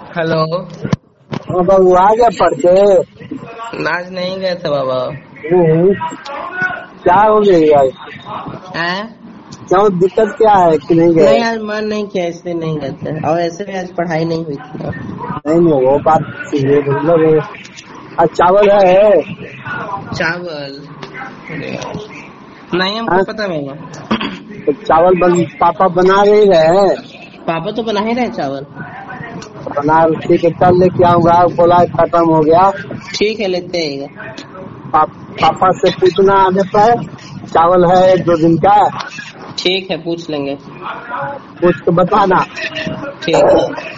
Hello. हाँ बाबू आ गया पढ़ के। आज नहीं गए थे बाबा। क्या हो गई आज? हैं? क्यों दिक्कत क्या है कि नहीं गए? नहीं, आज मन नहीं किया इसलिए नहीं गए थे, और ऐसे भी आज पढ़ाई नहीं हुई थी ना। नहीं वो बात ये मतलब आज चावल है? चावल नहीं, हमको पता नहीं है। तो चावल पापा बना रही है। पापा तो बना ही रहे चावल। बना ठीक है, कल लेके आऊंगा। बोला खत्म हो गया। ठीक है, लेते आइएगा। पापा से पूछना आने पर चावल है 1-2 दिन का। ठीक है, पूछ लेंगे। पूछ के बताना। ठीक है।